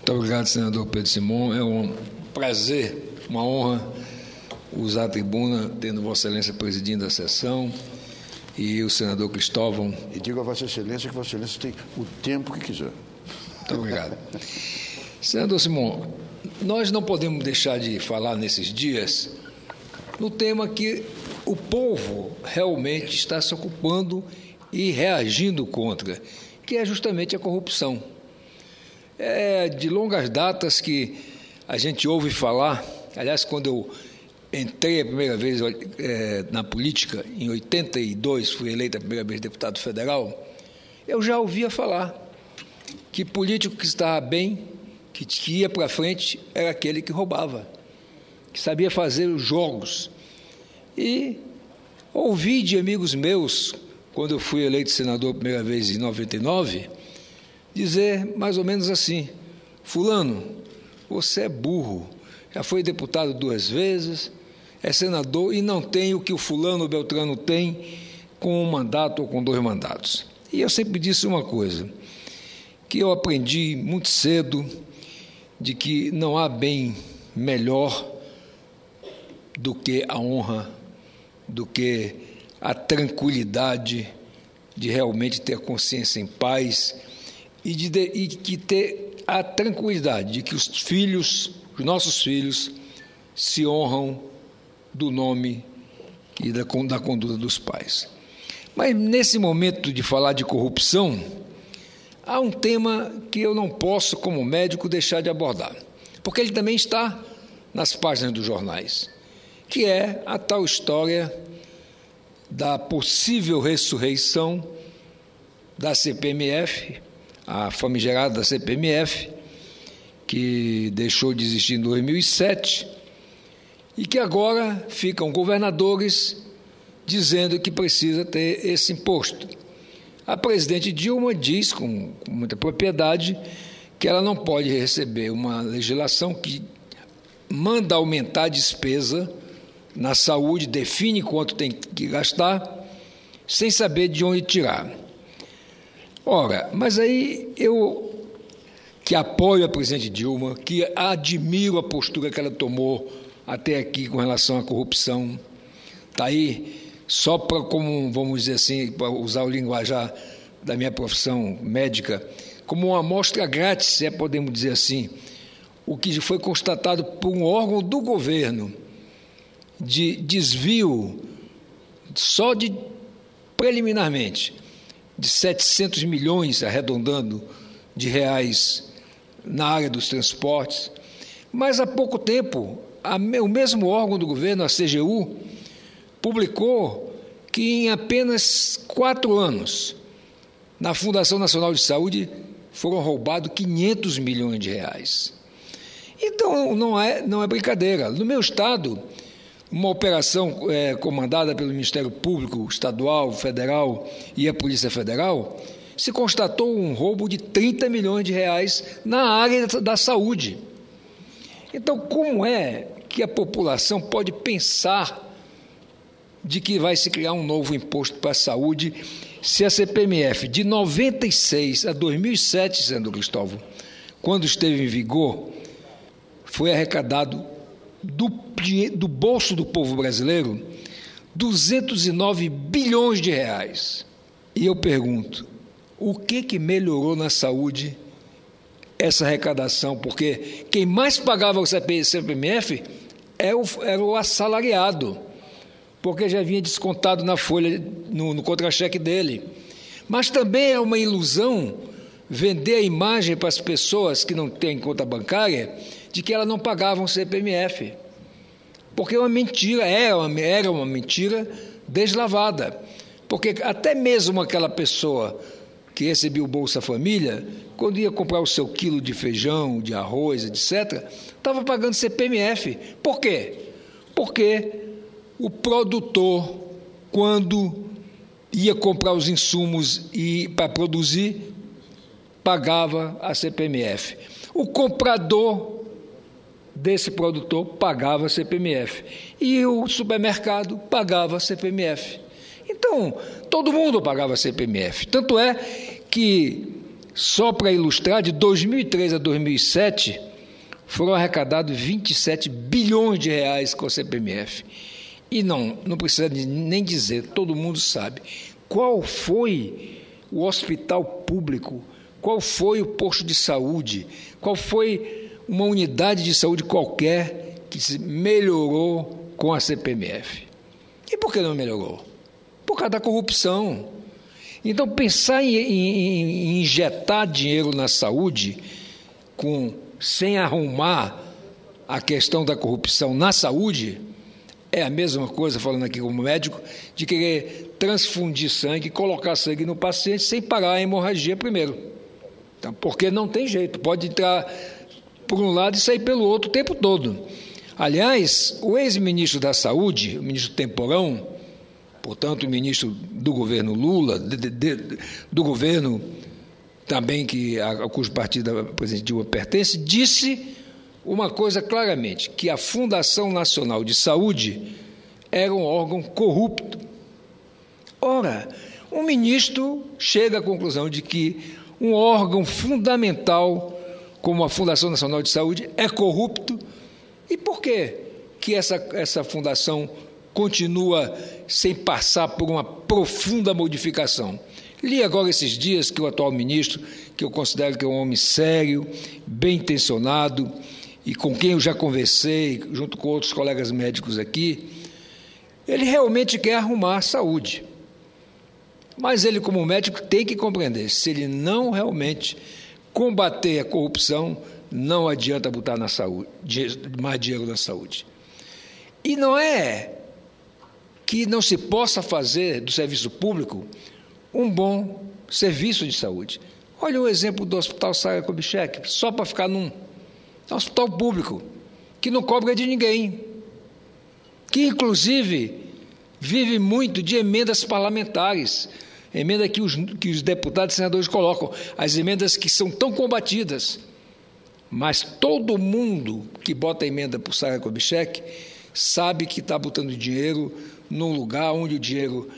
Muito obrigado, senador Pedro Simão. É um prazer, uma honra usar a tribuna, tendo Vossa Excelência presidindo a sessão e o senador Cristóvão. E digo a Vossa Excelência que Vossa Excelência tem o tempo que quiser. Muito obrigado. Senador Simão, nós não podemos deixar de falar nesses dias no tema que o povo realmente está se ocupando e reagindo contra, que é justamente a corrupção. É de longas datas que a gente ouve falar. Aliás, quando eu entrei a primeira vez na política, em 82, fui eleito a primeira vez deputado federal, eu já ouvia falar que político que estava bem, que ia para frente, era aquele que roubava, que sabia fazer os jogos. E ouvi de amigos meus, quando eu fui eleito senador a primeira vez em 99, dizer mais ou menos assim: fulano, você é burro, já foi deputado 2 vezes, é senador e não tem o que o fulano ou Beltrano tem com 1 mandato ou com 2 mandatos. E eu sempre disse uma coisa, que eu aprendi muito cedo, de que não há bem melhor do que a honra, do que a tranquilidade de realmente ter a consciência em paz e de ter a tranquilidade de que os nossos filhos, se honram do nome e da conduta dos pais. Mas nesse momento de falar de corrupção, há um tema que eu não posso, como médico, deixar de abordar, porque ele também está nas páginas dos jornais, que é a tal história da possível ressurreição da CPMF, a famigerada CPMF, que deixou de existir em 2007, e que agora ficam governadores dizendo que precisa ter esse imposto. A presidente Dilma diz, com muita propriedade, que ela não pode receber uma legislação que manda aumentar a despesa na saúde, define quanto tem que gastar, sem saber de onde tirar. Ora, mas aí eu, que apoio a presidente Dilma, que admiro a postura que ela tomou até aqui com relação à corrupção, está aí só para, como vamos dizer assim, para usar o linguajar da minha profissão médica, como uma amostra grátis, se podemos dizer assim, o que foi constatado por um órgão do governo de desvio, só de preliminarmente, de 700 milhões, arredondando, de reais na área dos transportes. Mas há pouco tempo, o mesmo órgão do governo, a CGU, publicou que em apenas 4 anos, na Fundação Nacional de Saúde, foram roubados 500 milhões de reais. Então, não é brincadeira. No meu estado, uma operação comandada pelo Ministério Público Estadual, Federal e a Polícia Federal, se constatou um roubo de 30 milhões de reais na área da saúde. Então, como é que a população pode pensar de que vai se criar um novo imposto para a saúde se a CPMF, de 96 a 2007, senador Cristóvão, quando esteve em vigor, foi arrecadado do bolso do povo brasileiro 209 bilhões de reais. E eu pergunto, o que melhorou na saúde essa arrecadação? Porque quem mais pagava o CPMF era o assalariado, porque já vinha descontado na folha, no contra-cheque dele. Mas também é uma ilusão vender a imagem para as pessoas que não têm conta bancária de que elas não pagavam CPMF. Porque é uma mentira, era uma mentira deslavada. Porque até mesmo aquela pessoa que recebia o Bolsa Família, quando ia comprar o seu quilo de feijão, de arroz, etc., estava pagando CPMF. Por quê? Porque o produtor, quando ia comprar os insumos para produzir, pagava a CPMF. O comprador desse produtor pagava a CPMF. E o supermercado pagava a CPMF. Então, todo mundo pagava a CPMF. Tanto é que Só para ilustrar, de 2003 a 2007, foram arrecadados 27 bilhões de reais com a CPMF. E não precisa nem dizer, todo mundo sabe, qual foi o hospital público, qual foi o posto de saúde, qual foi uma unidade de saúde qualquer que se melhorou com a CPMF. E por que não melhorou? Por causa da corrupção. Então, pensar em injetar dinheiro na saúde sem arrumar a questão da corrupção na saúde é a mesma coisa, falando aqui como médico, de querer transfundir sangue, colocar sangue no paciente sem parar a hemorragia primeiro. Então, porque não tem jeito, pode entrar por um lado e sair pelo outro o tempo todo. Aliás, o ex-ministro da Saúde, o ministro Temporão, portanto, o ministro do governo Lula, do governo também a cujo partido a presidente Dilma pertence, disse uma coisa claramente, que a Fundação Nacional de Saúde era um órgão corrupto. Ora, um ministro chega à conclusão de que um órgão fundamental como a Fundação Nacional de Saúde é corrupto. E por quê que essa fundação continua sem passar por uma profunda modificação? Li agora esses dias que o atual ministro, que eu considero que é um homem sério, bem intencionado, e com quem eu já conversei, junto com outros colegas médicos aqui, ele realmente quer arrumar a saúde. Mas ele, como médico, tem que compreender, se ele não realmente combater a corrupção, não adianta botar na saúde, mais dinheiro na saúde. E não é que não se possa fazer do serviço público um bom serviço de saúde. Olha o exemplo do Hospital Sara Kubitschek, só para ficar num hospital público, que não cobra de ninguém, que inclusive vive muito de emendas parlamentares, emenda que os deputados e senadores colocam, as emendas que são tão combatidas. Mas todo mundo que bota emenda para o Sara Kubitschek sabe que está botando dinheiro num lugar onde o dinheiro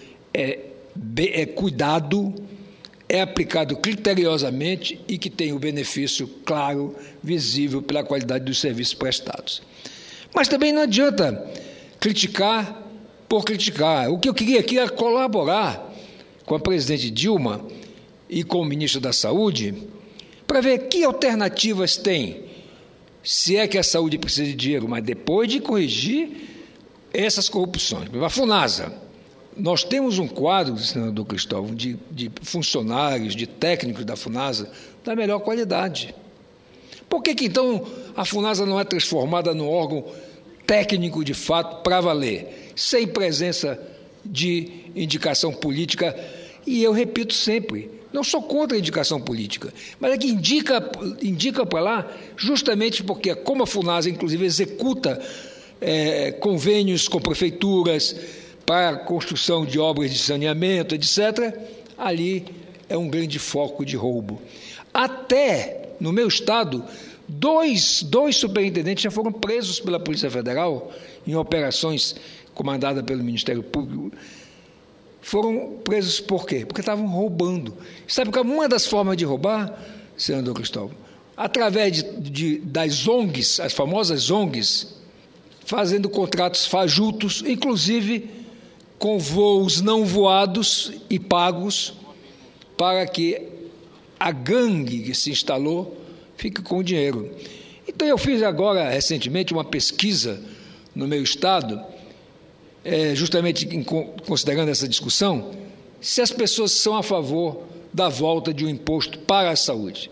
é cuidado, é aplicado criteriosamente e que tem o benefício claro, visível pela qualidade dos serviços prestados. Mas também não adianta criticar por criticar. O que eu queria aqui era colaborar com a presidente Dilma e com o ministro da Saúde para ver que alternativas tem, se é que a saúde precisa de dinheiro, mas depois de corrigir essas corrupções. A FUNASA. Nós temos um quadro, senador Cristóvão, de funcionários, de técnicos da FUNASA da melhor qualidade. Por que então a FUNASA não é transformada num órgão técnico de fato para valer, sem presença de indicação política? E eu repito sempre, não sou contra a indicação política, mas é que indica para lá justamente porque, como a FUNASA, inclusive, executa convênios com prefeituras para a construção de obras de saneamento, etc., ali é um grande foco de roubo. Até, no meu estado, dois superintendentes já foram presos pela Polícia Federal em operações comandadas pelo Ministério Público. Foram presos por quê? Porque estavam roubando. Sabe qual é uma das formas de roubar, senador Cristóvão? Através das ONGs, as famosas ONGs, fazendo contratos fajutos, inclusive com voos não voados e pagos, para que a gangue que se instalou fique com o dinheiro. Então, eu fiz agora, recentemente, uma pesquisa no meu estado, justamente considerando essa discussão, se as pessoas são a favor da volta de um imposto para a saúde.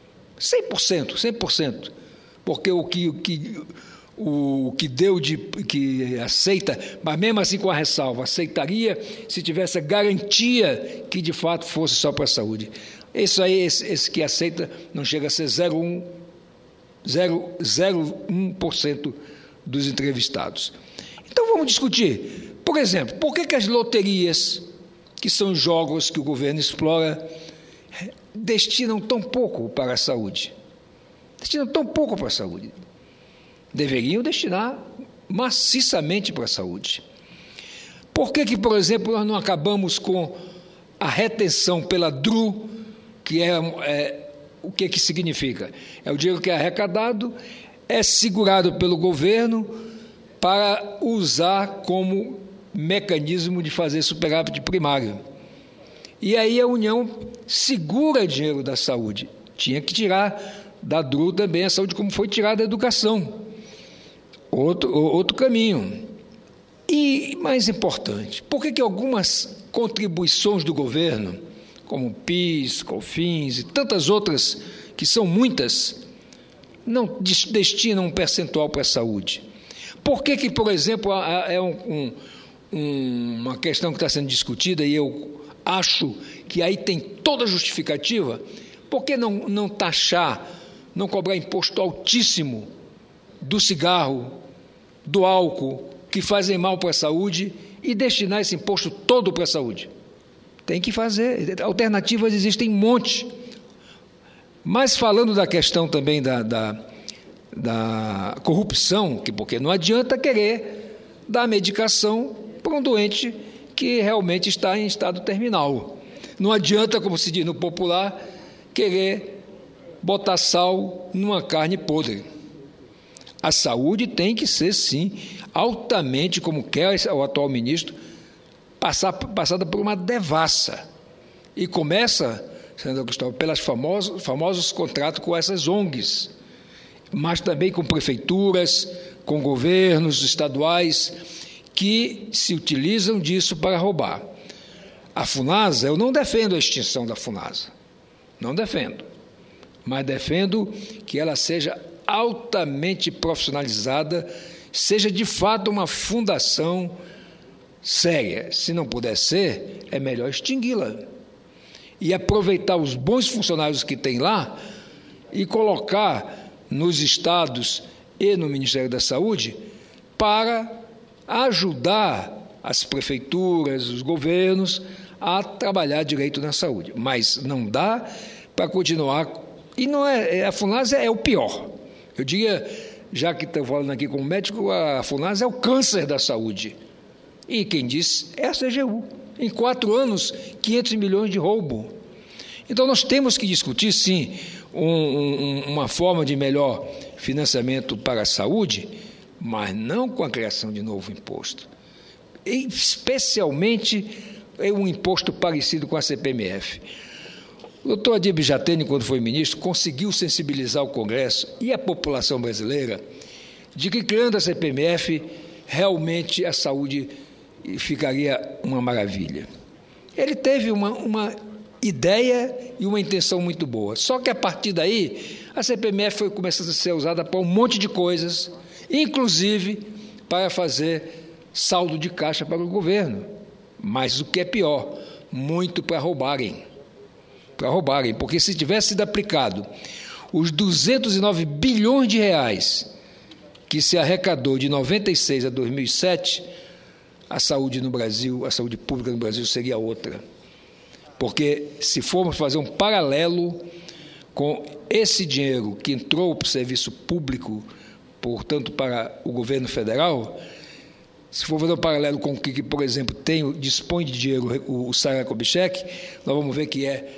100%, porque o que deu que aceita, mas mesmo assim com a ressalva, aceitaria se tivesse a garantia que de fato fosse só para a saúde. Isso aí, esse que aceita não chega a ser 0,01% dos entrevistados. Então vamos discutir. Por exemplo, por que as loterias, que são jogos que o governo explora, destinam tão pouco para a saúde? Destinam tão pouco para a saúde. Deveriam destinar maciçamente para a saúde. Por que, por exemplo, nós não acabamos com a retenção pela DRU, o que significa? É o dinheiro que é arrecadado, é segurado pelo governo para usar como mecanismo de fazer superávit primário. E aí a União segura dinheiro da saúde. Tinha que tirar da DRU também a saúde, como foi tirada da educação. Outro caminho. E, mais importante, por que algumas contribuições do governo, como PIS, COFINS e tantas outras, que são muitas, não destinam um percentual para a saúde? Por que, por exemplo, é uma questão que está sendo discutida, e eu acho que aí tem toda a justificativa, por que não taxar, não cobrar imposto altíssimo do cigarro, do álcool, que fazem mal para a saúde, e destinar esse imposto todo para a saúde? Tem que fazer. Alternativas existem um monte. Mas falando da questão também da corrupção, porque não adianta querer dar medicação para um doente que realmente está em estado terminal. Não adianta, como se diz no popular, querer botar sal numa carne podre. A saúde tem que ser, sim, altamente, como quer o atual ministro, passada por uma devassa. E começa, senador Cristóvão, pelos famosos contratos com essas ONGs, mas também com prefeituras, com governos estaduais, que se utilizam disso para roubar. A FUNASA, eu não defendo a extinção da FUNASA, não defendo, mas defendo que ela seja altamente profissionalizada, seja de fato uma fundação séria. Se não puder ser, é melhor extingui-la e aproveitar os bons funcionários que tem lá e colocar nos estados e no Ministério da Saúde para ajudar as prefeituras, os governos a trabalhar direito na saúde. Mas não dá para continuar. E não a FUNASA é o pior. Eu diria, já que estou falando aqui como médico, a FUNASA é o câncer da saúde. E quem disse é a CGU. Em 4 anos, 500 milhões de roubo. Então nós temos que discutir, sim, uma forma de melhor financiamento para a saúde, mas não com a criação de novo imposto. E especialmente um imposto parecido com a CPMF. O doutor Adir Bijatene, quando foi ministro, conseguiu sensibilizar o Congresso e a população brasileira de que, criando a CPMF, realmente a saúde ficaria uma maravilha. Ele teve uma ideia e uma intenção muito boa. Só que, a partir daí, a CPMF foi começando a ser usada para um monte de coisas, inclusive para fazer saldo de caixa para o governo. Mas o que é pior, muito para roubarem. Porque se tivesse sido aplicado os 209 bilhões de reais que se arrecadou de 96 a 2007, a saúde no Brasil, a saúde pública no Brasil seria outra. Porque se formos fazer um paralelo com esse dinheiro que entrou para o serviço público, portanto para o governo federal, se for fazer um paralelo com o que, por exemplo, dispõe de dinheiro o Sara Kubitschek, nós vamos ver que é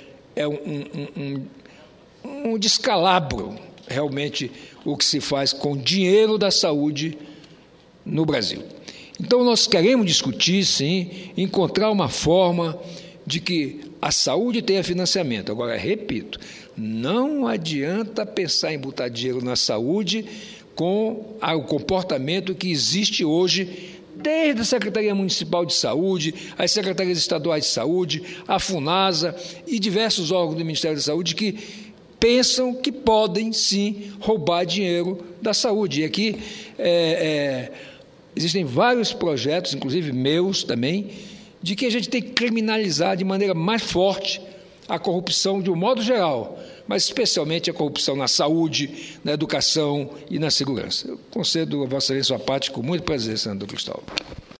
um descalabro, realmente, o que se faz com dinheiro da saúde no Brasil. Então, nós queremos discutir, sim, encontrar uma forma de que a saúde tenha financiamento. Agora, repito, não adianta pensar em botar dinheiro na saúde com o comportamento que existe hoje, desde a Secretaria Municipal de Saúde, as Secretarias Estaduais de Saúde, a FUNASA e diversos órgãos do Ministério da Saúde que pensam que podem, sim, roubar dinheiro da saúde. E aqui existem vários projetos, inclusive meus também, de que a gente tem que criminalizar de maneira mais forte a corrupção de um modo geral, mas especialmente a corrupção na saúde, na educação e na segurança. Eu concedo a Vossa Excelência a parte com muito prazer, senador Cristóvão.